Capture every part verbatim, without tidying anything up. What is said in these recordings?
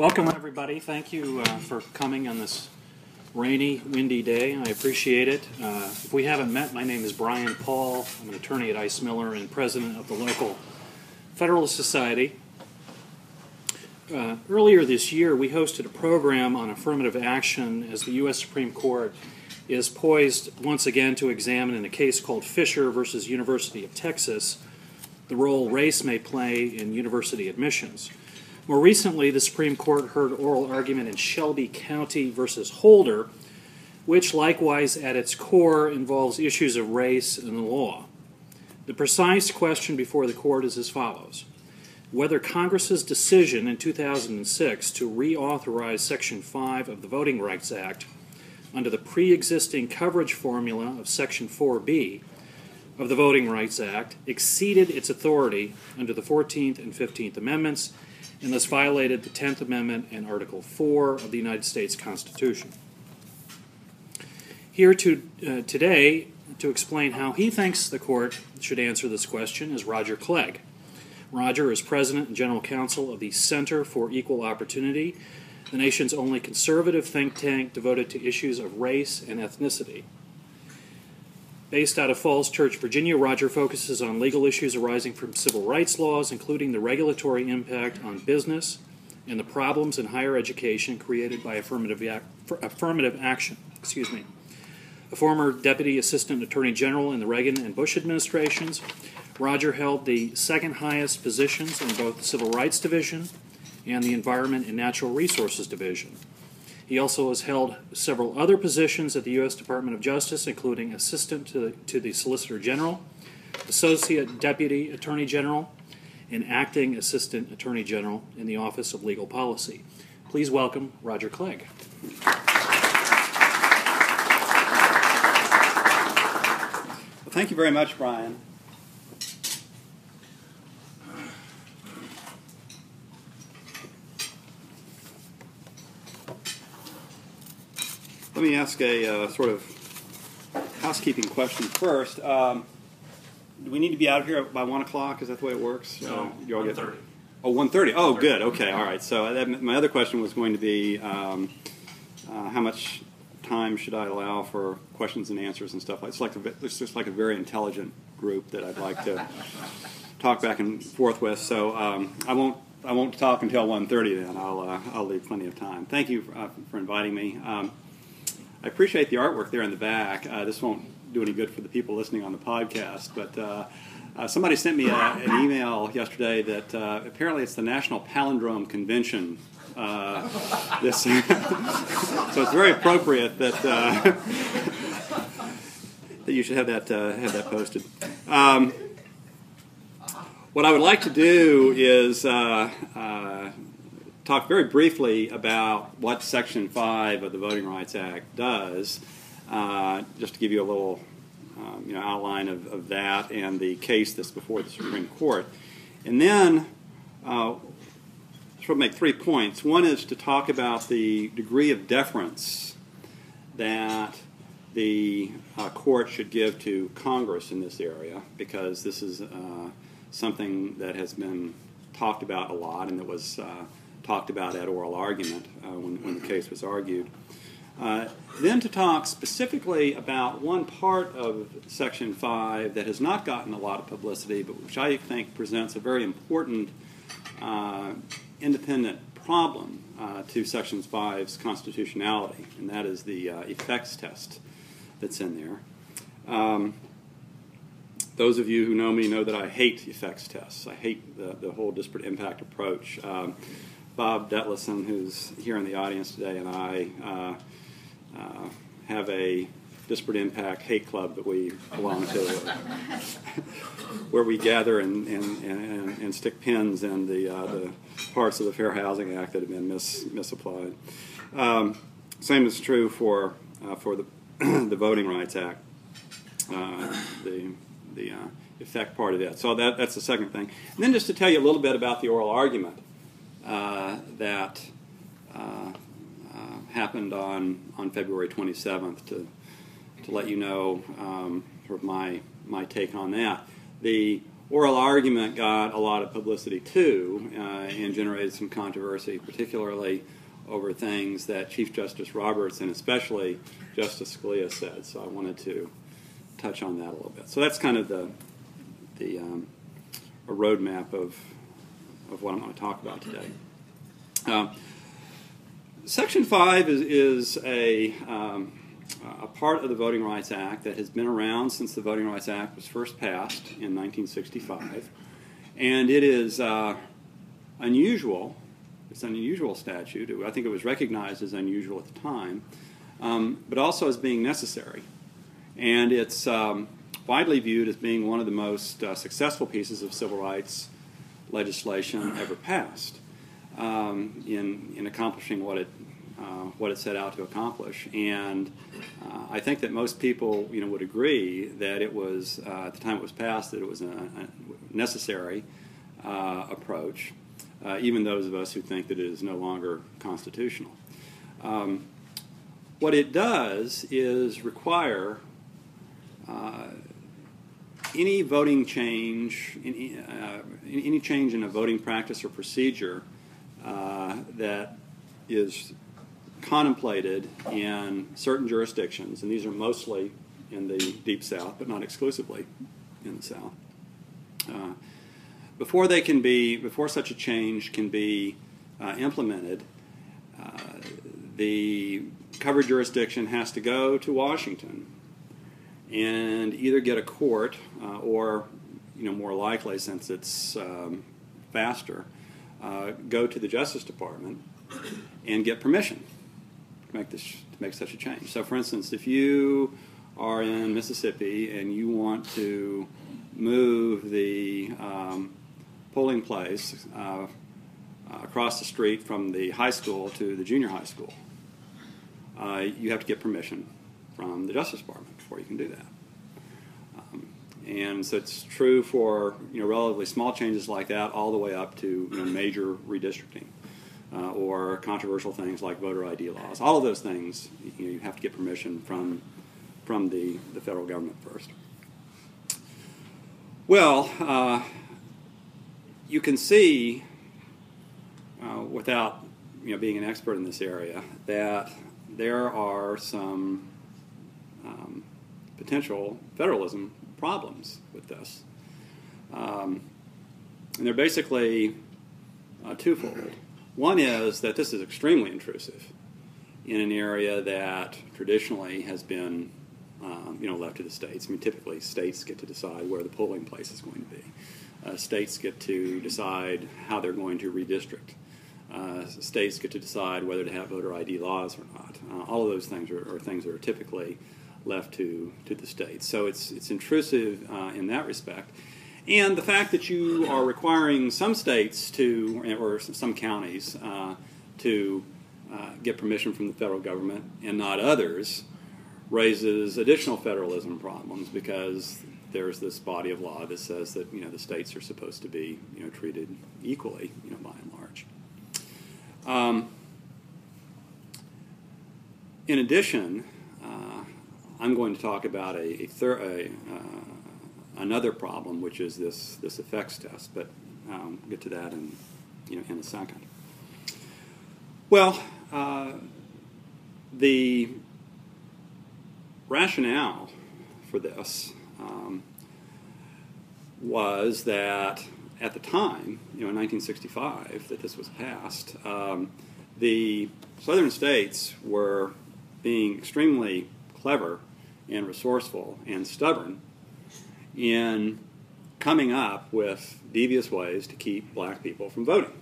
Welcome, everybody. Thank you uh, for coming on this rainy, windy day. I appreciate it. Uh, if we haven't met, my name is Brian Paul. I'm an attorney at Ice Miller and president of the local Federalist Society. Uh, earlier this year, we hosted a program on affirmative action as the U S Supreme Court is poised once again to examine in a case called Fisher versus University of Texas the role race may play in university admissions. More recently, the Supreme Court heard oral argument in Shelby County versus Holder, which likewise at its core involves issues of race in the law. The precise question before the court is as follows: whether Congress's decision in two thousand six to reauthorize Section five of the Voting Rights Act under the pre-existing coverage formula of Section four B of the Voting Rights Act exceeded its authority under the fourteenth and fifteenth Amendments and thus violated the tenth Amendment and Article four of the United States Constitution. Here to, uh, today to explain how he thinks the court should answer this question is Roger Clegg. Roger is president and general counsel of the Center for Equal Opportunity, the nation's only conservative think tank devoted to issues of race and ethnicity. Based out of Falls Church, Virginia, Roger focuses on legal issues arising from civil rights laws, including the regulatory impact on business and the problems in higher education created by affirmative, ac- affirmative action. Excuse me. A former Deputy Assistant Attorney General in the Reagan and Bush administrations, Roger held the second highest positions in both the Civil Rights Division and the Environment and Natural Resources Division. He also has held several other positions at the U S Department of Justice, including Assistant to the, to the Solicitor General, Associate Deputy Attorney General, and Acting Assistant Attorney General in the Office of Legal Policy. Please welcome Roger Clegg. Well, thank you very much, Brian. Let me ask a uh, sort of housekeeping question first. Um, do we need to be out of here by one o'clock? Is that the way it works? No, uh, you all one get thirty. Oh, one thirty. Oh, good. Okay, all right. So that, my other question was going to be um, uh, how much time should I allow for questions and answers and stuff like that. It's, like a, it's just like a very intelligent group that I'd like to talk back and forth with. So um, I won't I won't talk until one thirty then. I'll, uh, I'll leave plenty of time. Thank you for, uh, for inviting me. Um, I appreciate the artwork there in the back. Uh, this won't do any good for the people listening on the podcast, but uh, uh, somebody sent me a, an email yesterday that uh, apparently it's the National Palindrome Convention. Uh, this, so it's very appropriate that uh, that you should have that uh, have that posted. Um, what I would like to do is uh, uh, talk very briefly about what Section five of the Voting Rights Act does, uh, just to give you a little um, you know, outline of, of that and the case that's before the Supreme Court. And then uh, sort of make three points. One is to talk about the degree of deference that the uh, court should give to Congress in this area, because this is uh, something that has been talked about a lot and that was uh, talked about at oral argument uh, when, when the case was argued. Uh, then to talk specifically about one part of Section five that has not gotten a lot of publicity, but which I think presents a very important uh, independent problem uh, to Section five's constitutionality, and that is the uh, effects test that's in there. Um, those of you who know me know that I hate effects tests. I hate the, the whole disparate impact approach. Um, Bob Detlefsen, who's here in the audience today, and I uh, uh, have a disparate impact hate club that we belong to, where we gather and, and, and, and stick pins in the, uh, the parts of the Fair Housing Act that have been mis, misapplied. Um, same is true for uh, for the the Voting Rights Act, uh, the the uh, effect part of that. So that that's the second thing. And then just to tell you a little bit about the oral argument Uh, that uh, uh, happened on, on February twenty-seventh to to let you know um, sort of my my take on that. The oral argument got a lot of publicity too, uh, and generated some controversy, particularly over things that Chief Justice Roberts and especially Justice Scalia said. So I wanted to touch on that a little bit. So that's kind of the the um, a roadmap of of what I'm going to talk about today. Uh, Section five is, is a um, a part of the Voting Rights Act that has been around since the Voting Rights Act was first passed in nineteen sixty-five, and it is uh, unusual. It's an unusual statute. I think it was recognized as unusual at the time, um, but also as being necessary. And it's um, widely viewed as being one of the most uh, successful pieces of civil rights legislation ever passed um, in in accomplishing what it uh, what it set out to accomplish. And uh, I think that most people, you know, would agree that it was uh, at the time it was passed that it was a, a necessary uh, approach. Uh, even those of us who think that it is no longer constitutional. Um, what it does is require uh, any voting change, any, uh, any change in a voting practice or procedure uh, that is contemplated in certain jurisdictions, and these are mostly in the Deep South, but not exclusively in the South. Uh, Before they can be, before such a change can be uh, implemented, uh, the covered jurisdiction has to go to Washington and either get a court uh, or, you know, more likely, since it's um, faster, uh, go to the Justice Department and get permission to make this to make such a change. So, for instance, if you are in Mississippi and you want to move the um, polling place uh, across the street from the high school to the junior high school, uh, you have to get permission from the Justice Department before you can do that. Um, and so it's true for, you know, relatively small changes like that all the way up to, you know, major redistricting uh, or controversial things like voter I D laws. All of those things, you know, you have to get permission from from the, the federal government first. Well, uh, you can see, uh, without, you know, being an expert in this area, that there are some um, potential federalism problems with this. Um, and they're basically uh, twofold. One is that this is extremely intrusive in an area that traditionally has been um, you know, left to the states. I mean, typically states get to decide where the polling place is going to be. Uh, states get to decide how they're going to redistrict. Uh, states get to decide whether to have voter I D laws or not. Uh, all of those things are, are things that are typically left to, to the states. So it's, it's intrusive uh, in that respect. And the fact that you are requiring some states to, or some counties, uh, to uh, get permission from the federal government and not others raises additional federalism problems, because there's this body of law that says that, you know, the states are supposed to be, you know, treated equally, you know, by and large. Um, in addition, uh, I'm going to talk about a, a, thir a uh, another problem, which is this this effects test, but um, we'll get to that in, you know, in a second. Well, uh, the rationale for this um, was that at the time, you know, in nineteen sixty-five, that this was passed, um, the southern states were being extremely clever and resourceful and stubborn in coming up with devious ways to keep black people from voting.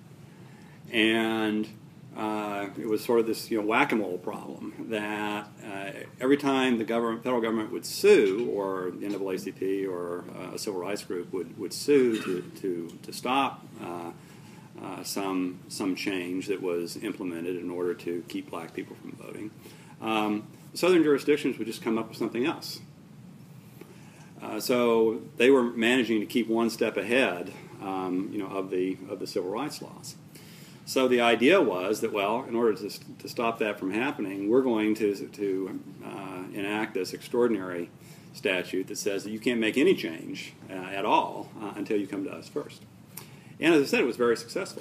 And uh, it was sort of this, you know, whack-a-mole problem that uh, every time the government, federal government would sue, or the N double A C P or uh, a civil rights group would, would sue to, to, to stop uh, uh, some, some change that was implemented in order to keep black people from voting, um, the southern jurisdictions would just come up with something else. Uh, so they were managing to keep one step ahead, um, you know, of the of the civil rights laws. So the idea was that, well, in order to to stop that from happening, we're going to to uh, enact this extraordinary statute that says that you can't make any change uh, at all uh, until you come to us first. And as I said, it was very successful.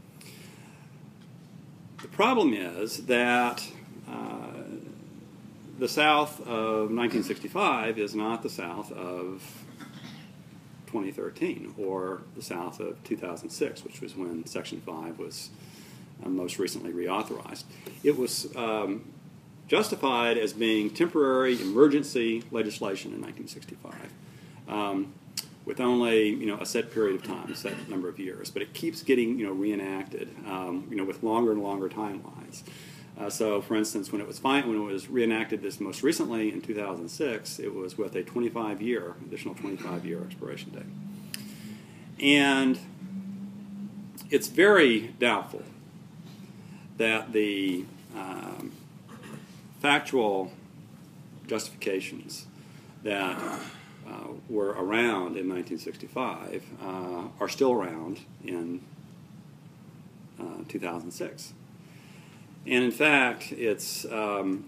The problem is that uh, the South of nineteen sixty-five is not the South of twenty thirteen or the South of two thousand six, which was when Section five was uh, most recently reauthorized. It was um, justified as being temporary emergency legislation in nineteen sixty-five, um, with only you know a set period of time, a set number of years. But it keeps getting you know reenacted, um, you know, with longer and longer timelines. Uh, so, for instance, when it was fine, when it was reenacted this most recently in two thousand six, it was with a twenty-five year, additional twenty-five year expiration date, and it's very doubtful that the um, factual justifications that uh, were around in nineteen sixty-five uh, are still around in uh, two thousand six. And in fact, it's um,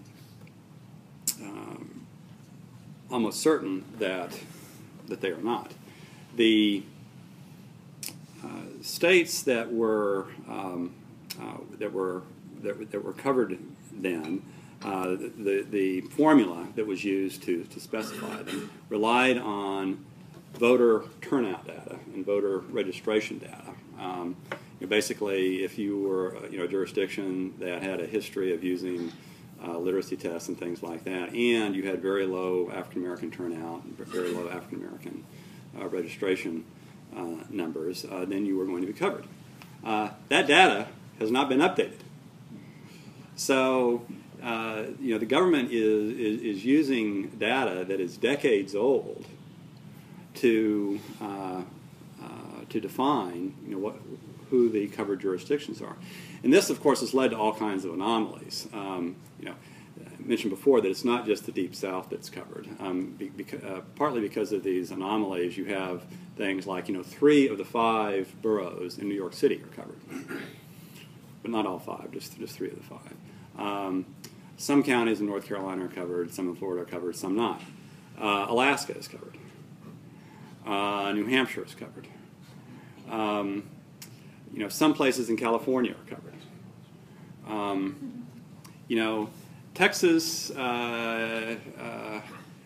um, almost certain that that they are not. The uh, states that were um, uh, that were that, that were covered then, uh, the the formula that was used to to specify them relied on voter turnout data and voter registration data. Um, you know, basically, if you were you know a jurisdiction that had a history of using uh, literacy tests and things like that, and you had very low African American turnout and very low African American uh, registration uh, numbers, uh, then you were going to be covered. Uh, that data has not been updated. So, uh, you know, the government is, is is using data that is decades old to uh, uh, to define, you know, what who the covered jurisdictions are, and this, of course, has led to all kinds of anomalies. Um, you know, I mentioned before that it's not just the Deep South that's covered. Um, be, beca- uh, partly because of these anomalies, you have things like, you know, three of the five boroughs in New York City are covered, but not all five, just just three of the five. Um, some counties in North Carolina are covered, some in Florida are covered, some not. Uh, Alaska is covered. Uh, New Hampshire is covered. Um, you know, some places in California are covered. Um, you know, Texas uh, uh,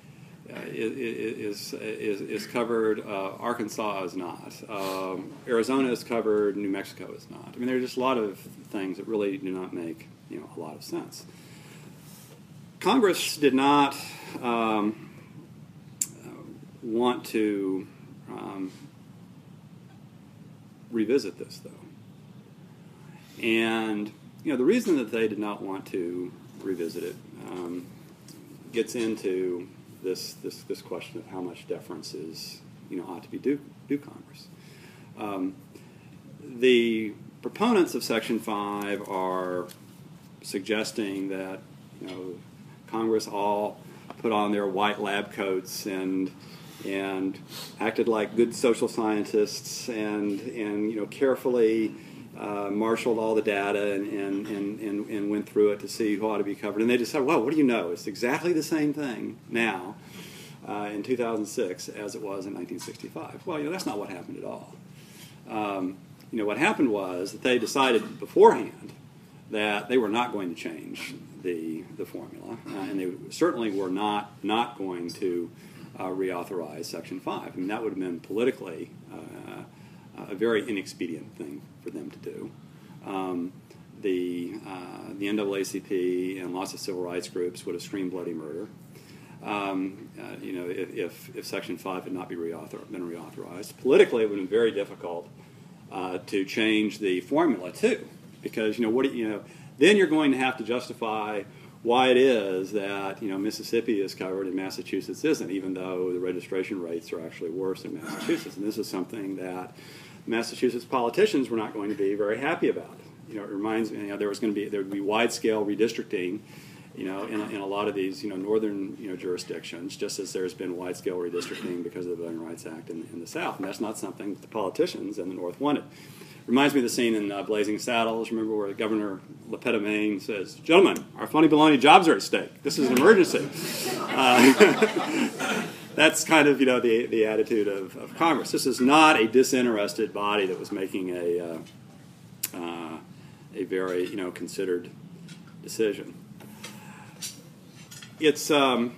is, is is covered. Uh, Arkansas is not. Um, Arizona is covered. New Mexico is not. I mean, there are just a lot of things that really do not make you know a lot of sense. Congress did not um, want to um, revisit this, though. And, you know, the reason that they did not want to revisit it um, gets into this, this this question of how much deference is, you know, ought to be due, due Congress. Um, the proponents of Section five are suggesting that, you know, Congress all put on their white lab coats and and acted like good social scientists and and you know carefully uh, marshaled all the data and, and and and and went through it to see who ought to be covered. And they decided, well, what do you know? It's exactly the same thing now uh, in two thousand six as it was in nineteen sixty-five. Well, you know that's not what happened at all. Um, you know what happened was that they decided beforehand that they were not going to change the the formula, uh, and they certainly were not not going to uh, reauthorize Section five. I mean, that would have been politically uh, a very inexpedient thing for them to do. Um, the uh, the N double A C P and lots of civil rights groups would have screamed bloody murder. Um, uh, you know, if, if if Section five had not be reauthor- been reauthorized, politically it would have been very difficult uh, to change the formula too, because you know what do you know. Then you're going to have to justify why it is that you know Mississippi is covered and Massachusetts isn't, even though the registration rates are actually worse in Massachusetts. And this is something that Massachusetts politicians were not going to be very happy about. You know, it reminds me, you know, there was going to be there would be wide-scale redistricting, you know, in a, in a lot of these you know northern you know jurisdictions, just as there's been wide-scale redistricting because of the Voting Rights Act in, in the South, and that's not something that the politicians in the North wanted. reminds me of the scene in uh, Blazing Saddles. Remember where Governor Lepetamain says, "Gentlemen, our funny baloney jobs are at stake. This is an emergency." Uh, that's kind of, you know, the the attitude of, of Congress. This is not a disinterested body that was making a uh, uh, a very, you know, considered decision. It's um,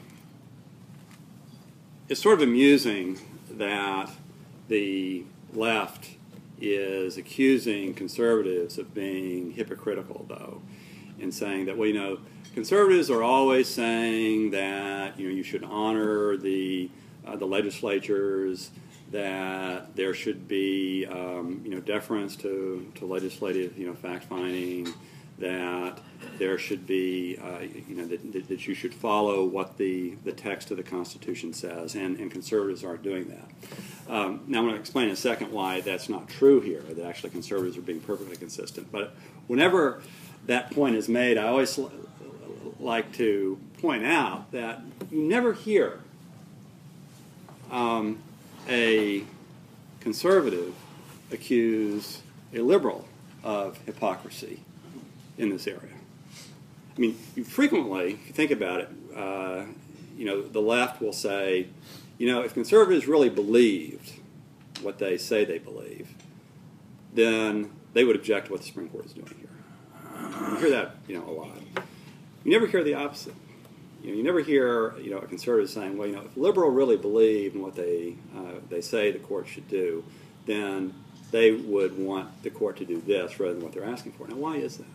it's sort of amusing that the left is accusing conservatives of being hypocritical, though, in saying that, well, you know, conservatives are always saying that, you know, you should honor the uh, the legislatures, that there should be, um, you know, deference to, to legislative, you know, fact-finding, that there should be, uh, you know, that, that you should follow what the, the text of the Constitution says, and, and conservatives aren't doing that. Um, now I'm going to explain in a second why that's not true here, that actually conservatives are being perfectly consistent. But whenever that point is made, I always l- like to point out that you never hear um, a conservative accuse a liberal of hypocrisy in this area. I mean, you frequently, if you think about it, uh, you know, the left will say, you know, if conservatives really believed what they say they believe, then they would object to what the Supreme Court is doing here. You hear that, you know, a lot. You never hear the opposite. You know, you never hear, you know, a conservative saying, well, you know, if liberal really believe in what they uh, they say the court should do, then they would want the court to do this rather than what they're asking for. Now, why is that?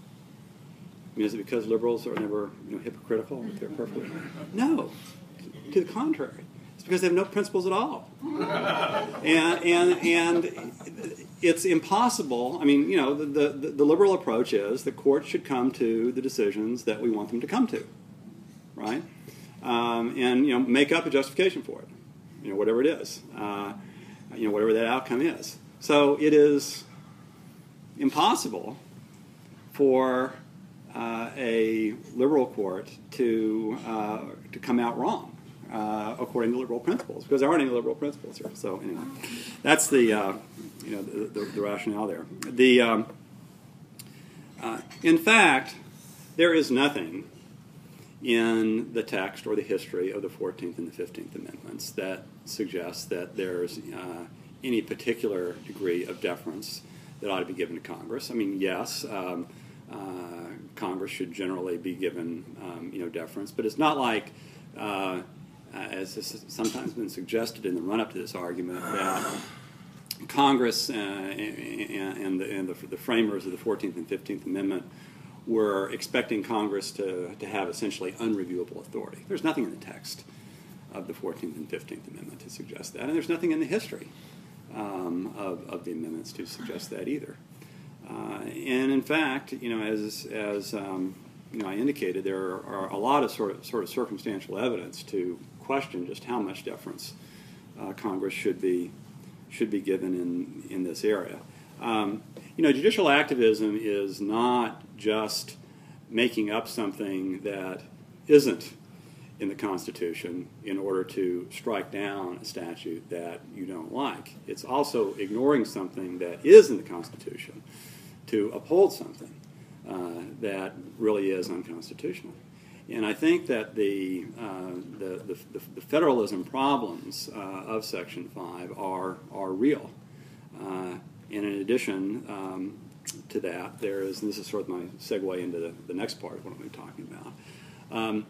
I mean, is it because liberals are never, you know, hypocritical? They're perfectly no. To the contrary, it's because they have no principles at all, and and and it's impossible. I mean, you know, the the, the liberal approach is the court should come to the decisions that we want them to come to, right? Um, and you know, make up a justification for it, you know, whatever it is, uh, you know, whatever that outcome is. So it is impossible for Uh, a liberal court to uh, to come out wrong uh, according to liberal principles, because there aren't any liberal principles here. So anyway, that's the uh, you know the, the, the rationale there. The um, uh, in fact, there is nothing in the text or the history of the fourteenth and the fifteenth Amendments that suggests that there's uh, any particular degree of deference that ought to be given to Congress. I mean, yes. Um, Uh, Congress should generally be given, um, you know, deference, but it's not like, uh, as has sometimes been suggested in the run-up to this argument, that Congress uh, and, and, the, and the, the framers of the fourteenth and fifteenth Amendment were expecting Congress to, to have essentially unreviewable authority. There's nothing in the text of the fourteenth and fifteenth Amendment to suggest that, and there's nothing in the history um, of, of the amendments to suggest that either. Uh, and in fact, you know, as as um, you know, I indicated, there are, are a lot of sort of sort of circumstantial evidence to question just how much deference uh, Congress should be should be given in in this area. Um, you know, judicial activism is not just making up something that isn't in the Constitution in order to strike down a statute that you don't like. It's also ignoring something that is in the Constitution to uphold something uh, that really is unconstitutional. And I think that the uh, the, the, the federalism problems uh, of Section five are are real. Uh, and in addition um, to that, there is, and this is sort of my segue into the, the next part of what I'm going to be talking about. Um,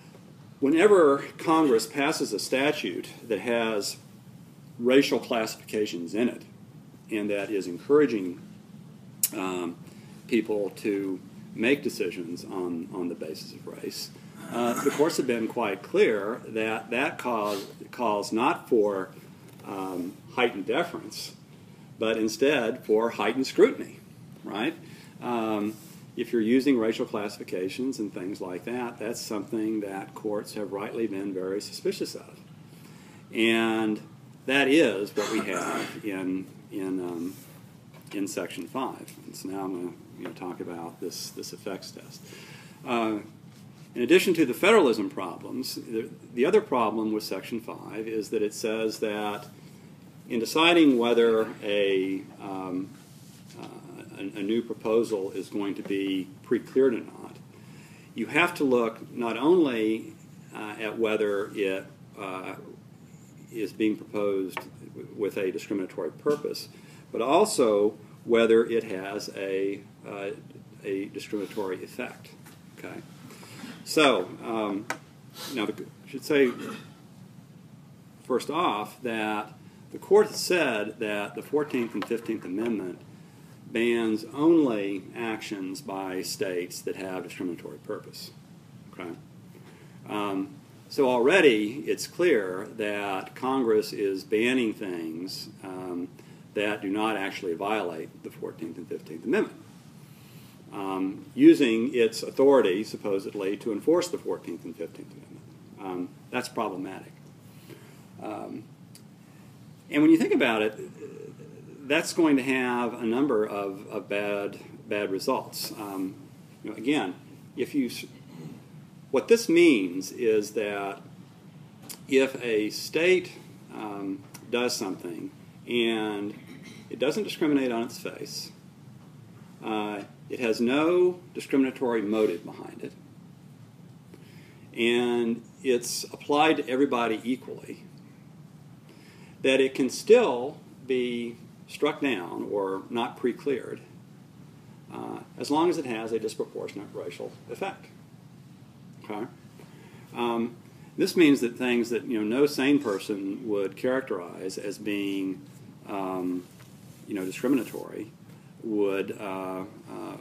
whenever Congress passes a statute that has racial classifications in it, and that is encouraging Um, people to make decisions on, on the basis of race, uh, the courts have been quite clear that that cause, calls not for um, heightened deference, but instead for heightened scrutiny, right? Um, if you're using racial classifications and things like that, that's something that courts have rightly been very suspicious of. And that is what we have in in um, in Section five. And so now I'm going to you know, talk about this, this effects test. Uh, in addition to the federalism problems, the, the other problem with Section five is that it says that in deciding whether a, um, a, a new proposal is going to be pre-cleared or not, you have to look not only uh, at whether it uh, is being proposed with a discriminatory purpose, but also whether it has a, uh, a discriminatory effect. Okay? So, um, now I should say first off that the court has said that the fourteenth and fifteenth Amendment bans only actions by states that have discriminatory purpose. Okay? Um, so already it's clear that Congress is banning things um, that do not actually violate the fourteenth and fifteenth Amendment, um, using its authority, supposedly, to enforce the fourteenth and fifteenth Amendment. Um, that's problematic. Um, and when you think about it, that's going to have a number of, of bad bad results. Um, you know, again, if you, what this means is that if a state um, does something and it doesn't discriminate on its face, uh, it has no discriminatory motive behind it, and it's applied to everybody equally, that it can still be struck down or not pre-cleared uh, as long as it has a disproportionate racial effect. Okay? Um, this means that things that you know no sane person would characterize as being um, you know discriminatory would uh, uh,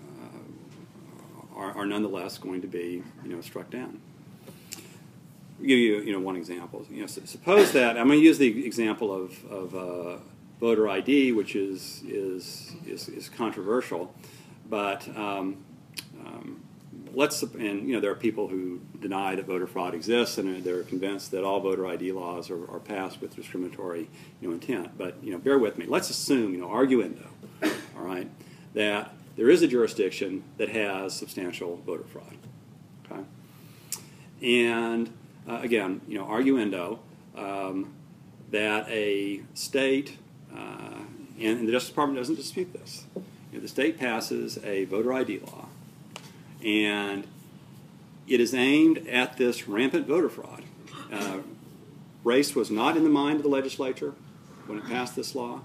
are, are nonetheless going to be you know struck down. I'll give you you know one example. You know, suppose that I'm going to use the example of of uh, voter I D, which is is is, is controversial, but um, um, let's and you know there are people who deny that voter fraud exists, and they're convinced that all voter I D laws are, are passed with discriminatory you know intent. But you know, bear with me. Let's assume you know arguendo, all right, that there is a jurisdiction that has substantial voter fraud. Okay, and uh, again, you know, arguendo um, that a state uh, and, and the Justice Department doesn't dispute this. You know, the state passes a voter I D law, and it is aimed at this rampant voter fraud. Uh, race was not in the mind of the legislature when it passed this law.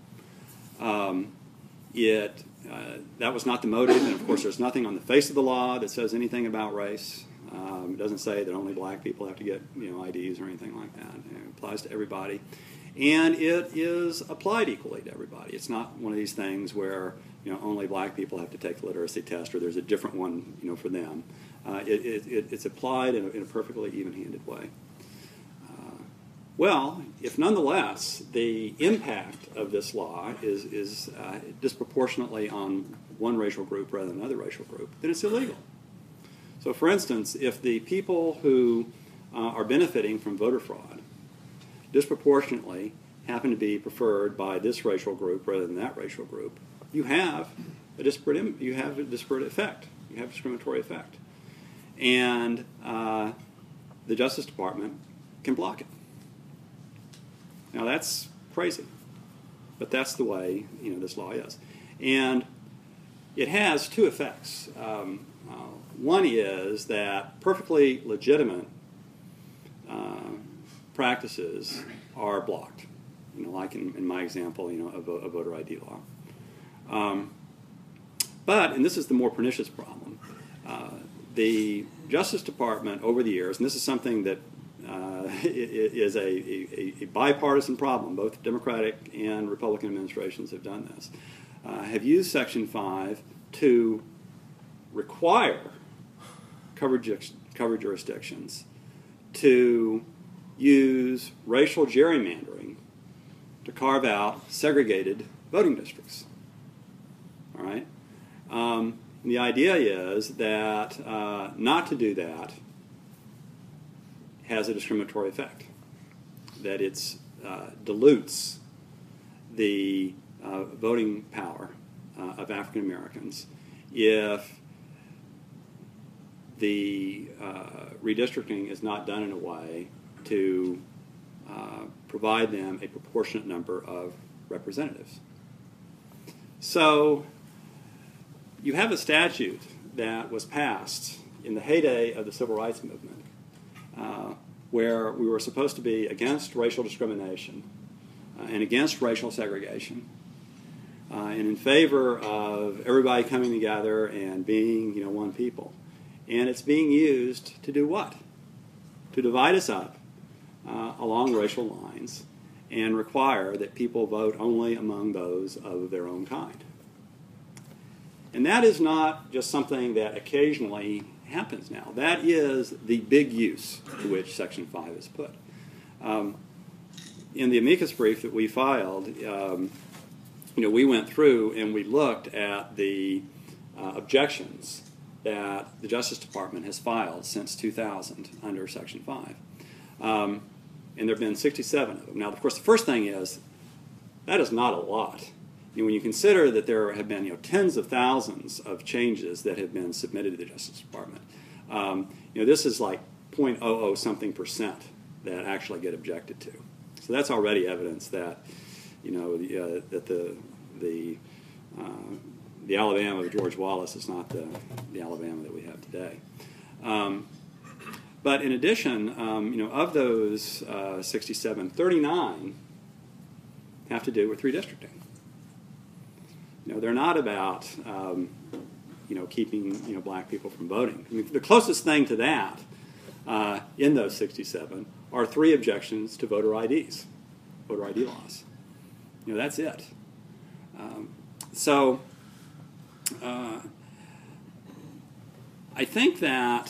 Um, it uh, that was not the motive, and of course, there's nothing on the face of the law that says anything about race. Um, it doesn't say that only black people have to get you know I Ds or anything like that. You know, it applies to everybody, and it is applied equally to everybody. It's not one of these things where you know only black people have to take the literacy test, or there's a different one you know for them. Uh, it, it, it, it's applied in a, in a perfectly even-handed way. Uh, well, if nonetheless the impact of this law is is uh, disproportionately on one racial group rather than another racial group, then it's illegal. So, for instance, if the people who uh, are benefiting from voter fraud disproportionately happen to be preferred by this racial group rather than that racial group, you have a disparate Im- you have a disparate effect. You have a discriminatory effect, and uh, the Justice Department can block it. Now that's crazy, but that's the way you know this law is, and it has two effects. Um, uh, one is that perfectly legitimate uh, practices are blocked. You know, like in, in my example, you know, of a, a voter I D law. Um, but, and this is the more pernicious problem, uh, the Justice Department over the years, and this is something that uh, is a, a, a bipartisan problem, both Democratic and Republican administrations have done this, uh, have used Section five to require covered, covered jurisdictions to use racial gerrymandering to carve out segregated voting districts. All right? Um, the idea is that uh, not to do that has a discriminatory effect, that it uh, dilutes the uh, voting power uh, of African Americans if the uh, redistricting is not done in a way to uh, provide them a proportionate number of representatives. So you have a statute that was passed in the heyday of the Civil Rights Movement, uh, where we were supposed to be against racial discrimination uh, and against racial segregation, uh, and in favor of everybody coming together and being, you know, one people. And it's being used to do what? To divide us up uh, along racial lines and require that people vote only among those of their own kind. And that is not just something that occasionally happens now. That is the big use to which Section five is put. Um, in the amicus brief that we filed, um, you know, we went through and we looked at the uh, objections that the Justice Department has filed since two thousand under Section five. Um, and there have been sixty-seven of them. Now, of course, the first thing is, that is not a lot. You know, when you consider that there have been, you know, tens of thousands of changes that have been submitted to the Justice Department, um, you know, this is like zero point zero zero something percent that actually get objected to. So that's already evidence that, you know, the, uh, that the the uh, the Alabama of George Wallace is not the the Alabama that we have today. Um, but in addition, um, you know, of those uh, sixty-seven, thirty-nine have to do with redistricting. You know, they're not about, um, you know, keeping, you know, black people from voting. I mean, the closest thing to that uh, in those sixty-seven are three objections to voter I Ds, voter I D laws. You know, that's it. Um, so uh, I think that,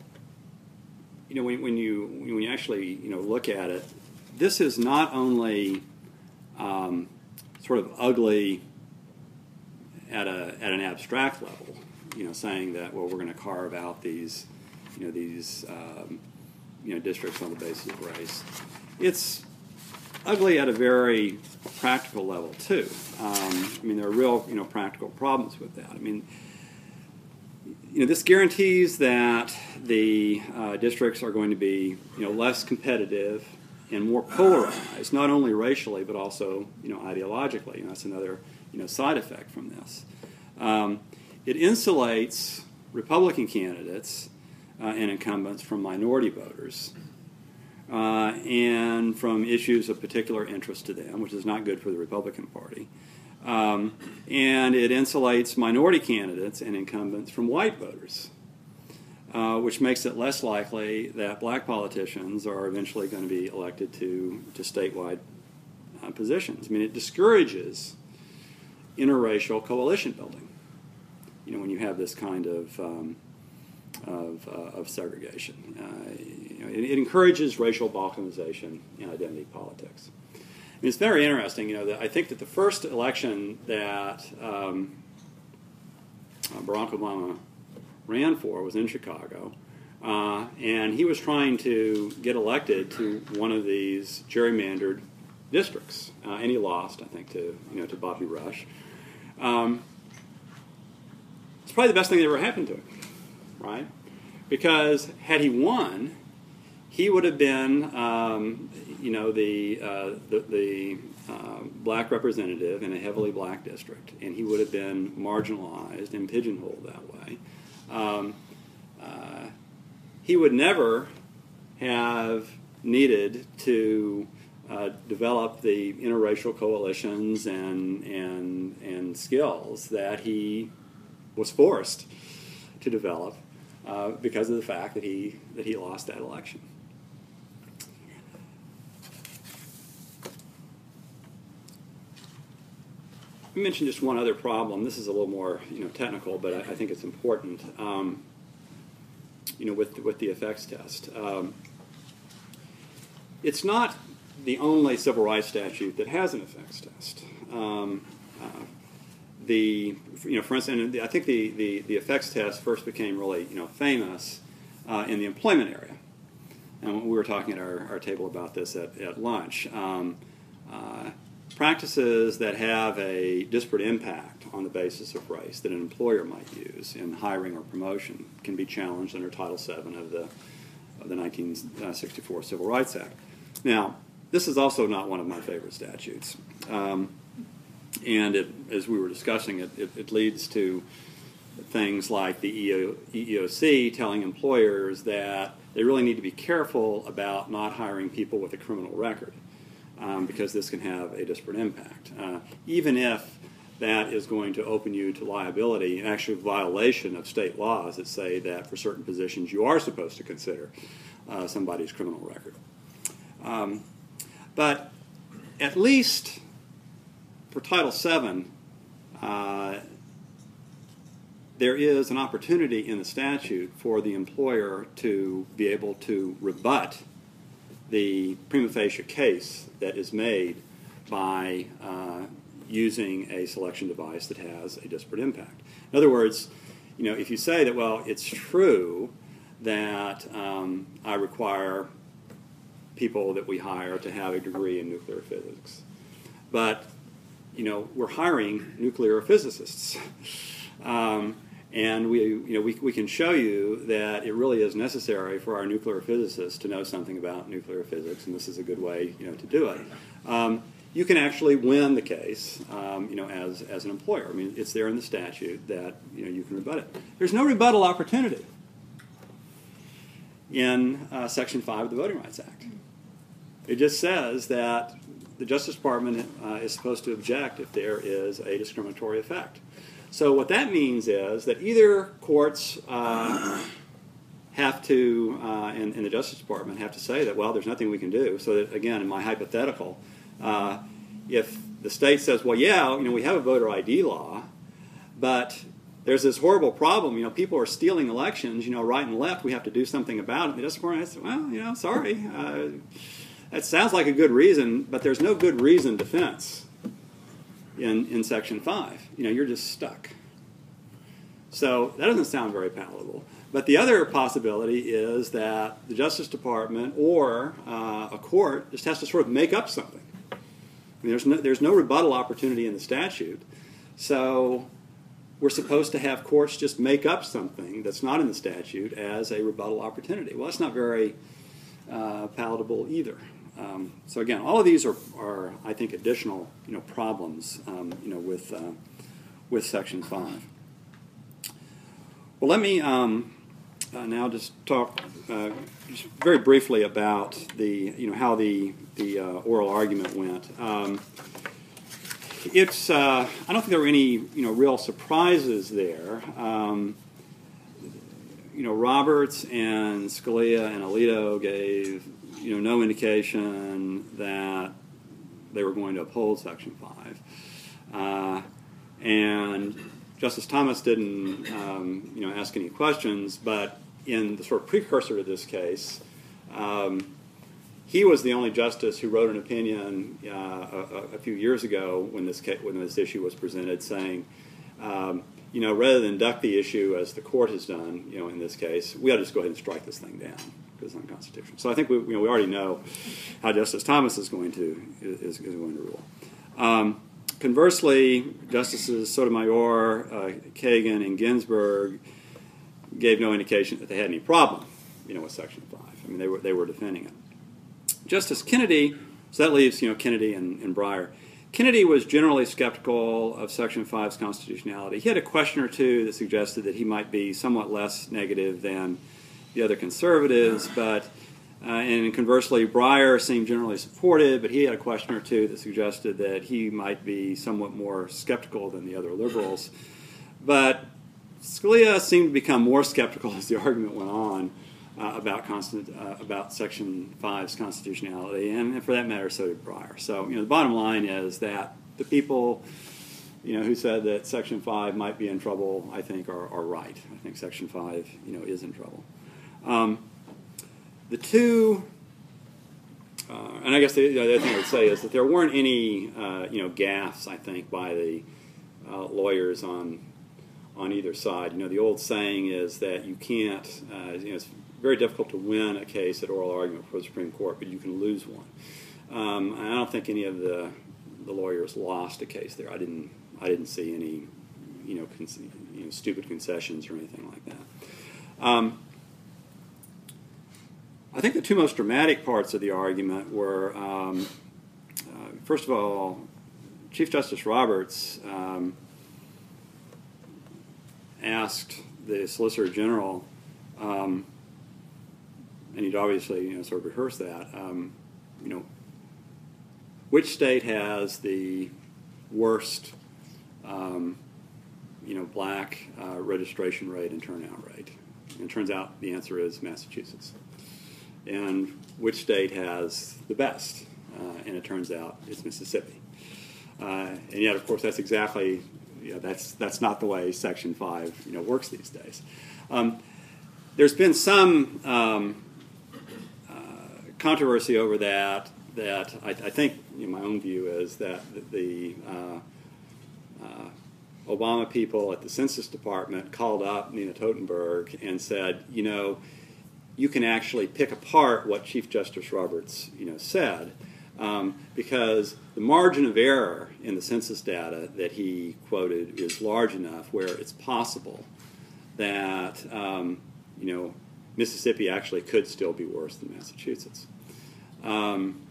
you know, when, when you when you actually, you know, look at it, this is not only um, sort of ugly at a at an abstract level, you know, saying that, well, we're going to carve out these, you know, these um, you know, districts on the basis of race. It's ugly at a very practical level too. Um, I mean, there are real, you know, practical problems with that. I mean, you know, this guarantees that the uh, districts are going to be, you know, less competitive and more polarized, not only racially but also, you know, ideologically. And that's another, you know, side effect from this. Um, it insulates Republican candidates uh, and incumbents from minority voters uh, and from issues of particular interest to them, which is not good for the Republican Party. Um, and it insulates minority candidates and incumbents from white voters, uh, which makes it less likely that black politicians are eventually going to be elected to, to statewide uh, positions. I mean, it discourages interracial coalition building, you know, when you have this kind of um, of, uh, of segregation. Uh, you know, it, it encourages racial balkanization in identity politics. I mean, it's very interesting, you know, that I think that the first election that um, uh, Barack Obama ran for was in Chicago, uh, and he was trying to get elected to one of these gerrymandered districts, uh, and he lost, I think, to you know to Bobby Rush. Um, it's probably the best thing that ever happened to him, right? Because had he won, he would have been, um, you know, the uh, the, the uh, black representative in a heavily black district, and he would have been marginalized and pigeonholed that way. Um, uh, he would never have needed to Uh, develop the interracial coalitions and and and skills that he was forced to develop uh, because of the fact that he that he lost that election. I mentioned just one other problem. This is a little more you know technical, but I, I think it's important. Um, you know, with with the effects test, um, it's not the only civil rights statute that has an effects test. Um, uh, the you know, for instance, I think the, the, the effects test first became really you know famous uh, in the employment area, and we were talking at our, our table about this at, at lunch. Um, uh, practices that have a disparate impact on the basis of race that an employer might use in hiring or promotion can be challenged under Title seven of the of the nineteen sixty-four Civil Rights Act. Now, this is also not one of my favorite statutes, um, and it, as we were discussing, it, it, it leads to things like the E E O C telling employers that they really need to be careful about not hiring people with a criminal record um, because this can have a disparate impact. Uh, even if that is going to open you to liability and actually violation of state laws that say that for certain positions you are supposed to consider uh, somebody's criminal record. Um, but at least for Title seven, uh, there is an opportunity in the statute for the employer to be able to rebut the prima facie case that is made by uh, using a selection device that has a disparate impact. In other words, you know, if you say that, well, it's true that um, I require people that we hire to have a degree in nuclear physics, but, you know, we're hiring nuclear physicists. um, and we, you know, we, we can show you that it really is necessary for our nuclear physicists to know something about nuclear physics, and this is a good way, you know, to do it. Um, you can actually win the case, um, you know, as, as an employer. I mean, it's there in the statute that, you know, you can rebut it. There's no rebuttal opportunity in uh, Section five of the Voting Rights Act. It just says that the Justice Department uh, is supposed to object if there is a discriminatory effect. So what that means is that either courts uh, have to, uh, in, in the Justice Department, have to say that, well, there's nothing we can do. So that, again, in my hypothetical, uh, if the state says, well, yeah, you know, we have a voter I D law, but there's this horrible problem, you know, people are stealing elections, you know, right and left, we have to do something about it. The Justice Department says, well, you know, sorry, uh, that sounds like a good reason, but there's no good reason defense in, in Section five. You know, you're just stuck. So that doesn't sound very palatable. But the other possibility is that the Justice Department or uh, a court just has to sort of make up something. I mean, there's no, there's no rebuttal opportunity in the statute. So we're supposed to have courts just make up something that's not in the statute as a rebuttal opportunity. Well, that's not very uh, palatable either. Um, so again, all of these are, are I think, additional, you know, problems, um, you know, with uh, with Section five. Well, let me um, uh, now just talk uh, just very briefly about the, you know, how the the uh, oral argument went. Um, it's uh, I don't think there were any, you know, real surprises there. Um, you know, Roberts and Scalia and Alito gave, you know, no indication that they were going to uphold Section five. Uh, and Justice Thomas didn't, um, you know, ask any questions, but in the sort of precursor to this case, um, he was the only justice who wrote an opinion uh, a, a few years ago when this case, when this issue was presented, saying, um, you know, rather than duck the issue as the court has done, you know, in this case, we ought to just go ahead and strike this thing down because it's unconstitutional. So I think we, you know, we already know how Justice Thomas is going to is, is going to rule. Um, conversely, Justices Sotomayor, uh, Kagan, and Ginsburg gave no indication that they had any problem, you know, with Section five. I mean, they were they were defending it. Justice Kennedy, so that leaves, you know, Kennedy and, and Breyer. Kennedy was generally skeptical of Section five's constitutionality. He had a question or two that suggested that he might be somewhat less negative than the other conservatives, but uh, and conversely, Breyer seemed generally supportive, but he had a question or two that suggested that he might be somewhat more skeptical than the other liberals. But Scalia seemed to become more skeptical as the argument went on uh, about constant, uh, about Section five's constitutionality, and, and for that matter, so did Breyer. So, you know, the bottom line is that the people, you know, who said that Section five might be in trouble, I think, are, are right. I think Section five, you know, is in trouble. Um, the two, uh, and I guess the, the other thing I would say is that there weren't any, uh, you know, gaffes, I think, by the uh, lawyers on on either side. You know, the old saying is that you can't, uh, you know, it's very difficult to win a case at oral argument before the Supreme Court, but you can lose one. Um, and I don't think any of the the lawyers lost a case there. I didn't, I didn't see any, you know, con- you know, stupid concessions or anything like that. Um, I think the two most dramatic parts of the argument were, um, uh, first of all, Chief Justice Roberts um, asked the Solicitor General, um, and he'd obviously you know, sort of rehearsed that, um, you know, which state has the worst, um, you know, black uh, registration rate and turnout rate? And it turns out the answer is Massachusetts. And which state has the best? Uh, and it turns out it's Mississippi. Uh, and yet, of course, that's exactly, you know, that's that's not the way Section five, you know, works these days. Um, there's been some um, uh, controversy over that. That I, I think, you know, my own view is that the uh, uh, Obama people at the Census Department called up Nina Totenberg and said, you know, you can actually pick apart what Chief Justice Roberts, you know, said, um, because the margin of error in the census data that he quoted is large enough where it's possible that, um, you know, Mississippi actually could still be worse than Massachusetts. Um,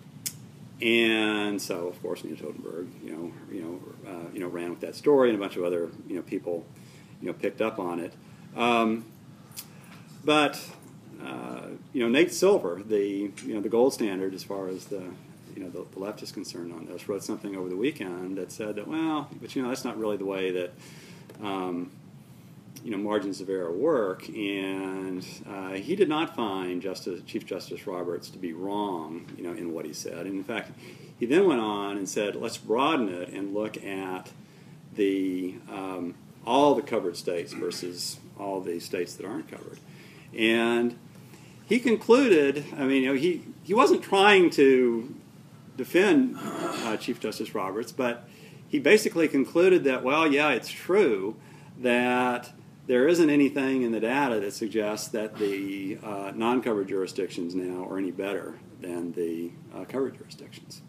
And so, of course, Nina Totenberg, you know, you know, uh, you know, ran with that story, and a bunch of other, you know, people, you know, picked up on it. Um, but, uh, you know, Nate Silver, the, you know, the gold standard as far as the, you know, the, the left is concerned on this, wrote something over the weekend that said that, well, but you know, that's not really the way that, um, you know, margins of error work, and uh, he did not find Justice, Chief Justice Roberts to be wrong, you know, in what he said. And in fact, he then went on and said, let's broaden it and look at the um, all the covered states versus all the states that aren't covered. And he concluded, I mean, you know, he, he wasn't trying to defend uh, Chief Justice Roberts, but he basically concluded that, well, yeah, it's true that there isn't anything in the data that suggests that the uh, non-covered jurisdictions now are any better than the uh, covered jurisdictions.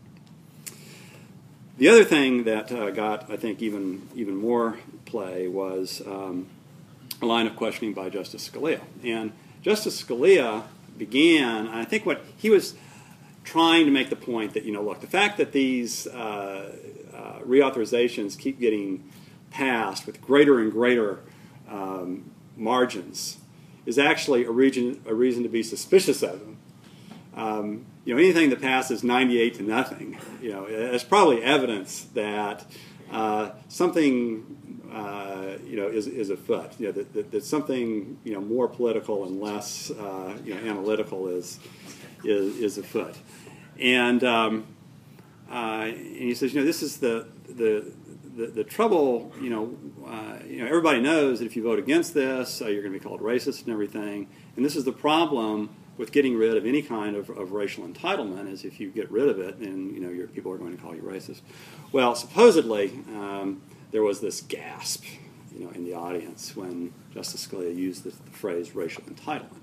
The other thing that uh, got, I think, even even more play was um, a line of questioning by Justice Scalia. And Justice Scalia began, I think what he was trying to make the point that, you know, look, the fact that these uh, uh, reauthorizations keep getting passed with greater and greater Um, margins is actually a, region, a reason to be suspicious of them. Um, you know, anything that passes ninety-eight to nothing, you know, it's probably evidence that uh, something, uh, you know, is, is afoot. You know, that, that, that something, you know, more political and less, uh, you know, analytical is is, is afoot. And um, uh, and he says, you know, this is the the The, the trouble, you know, uh, you know, everybody knows that if you vote against this, uh, you're going to be called racist and everything. And this is the problem with getting rid of any kind of, of racial entitlement, is if you get rid of it, then, you know, your people are going to call you racist. Well, supposedly, um, there was this gasp, you know, in the audience when Justice Scalia used the, the phrase racial entitlement.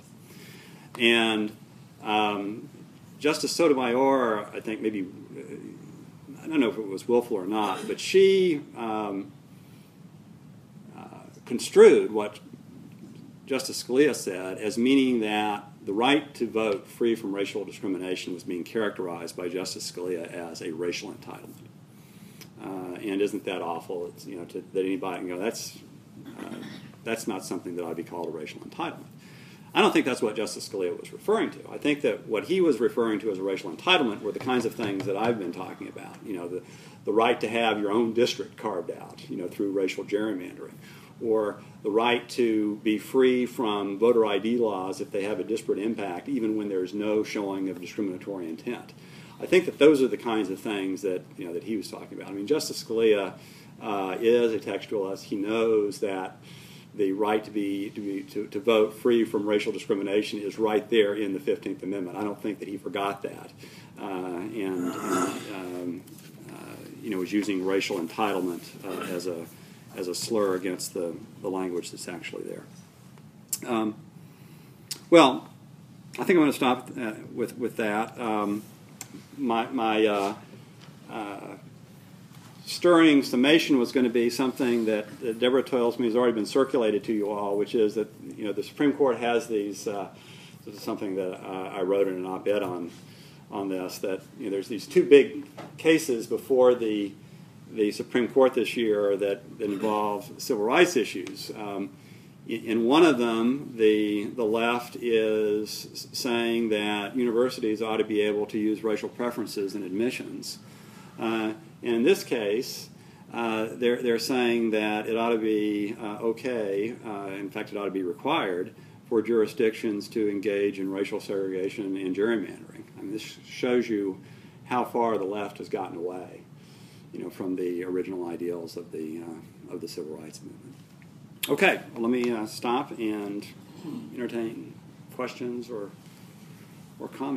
And um, Justice Sotomayor, I think, maybe... Uh, I don't know if it was willful or not, but she um, uh, construed what Justice Scalia said as meaning that the right to vote free from racial discrimination was being characterized by Justice Scalia as a racial entitlement. Uh, and isn't that awful? It's, you know, to, that anybody can go, that's uh, that's not something that I'd be called a racial entitlement. I don't think that's what Justice Scalia was referring to. I think that what he was referring to as a racial entitlement were the kinds of things that I've been talking about. You know, the, the right to have your own district carved out, you know, through racial gerrymandering, or the right to be free from voter I D laws if they have a disparate impact, even when there's no showing of discriminatory intent. I think that those are the kinds of things that, you know, that he was talking about. I mean, Justice Scalia uh, is a textualist. He knows that the right to be to be to, to vote free from racial discrimination is right there in the fifteenth Amendment. I don't think that he forgot that, uh, and, and um, uh, you know, was using racial entitlement uh, as a as a slur against the, the language that's actually there. Um, well, I think I'm going to stop uh, with with that. Um, my my uh, uh, stirring summation was going to be something that, that Deborah tells me has already been circulated to you all, which is that, you know, the Supreme Court has these. Uh, this is something that uh, I wrote in an op-ed on on this. That, you know, there's these two big cases before the the Supreme Court this year that, that involve civil rights issues. Um, in, in one of them, the, the left is saying that universities ought to be able to use racial preferences in admissions. Uh, and in this case, uh, they're, they're saying that it ought to be uh, okay, uh, in fact, it ought to be required for jurisdictions to engage in racial segregation and gerrymandering. I mean, this shows you how far the left has gotten away, you know, from the original ideals of the uh, of the civil rights movement. Okay, well, let me uh, stop and entertain questions or or comments.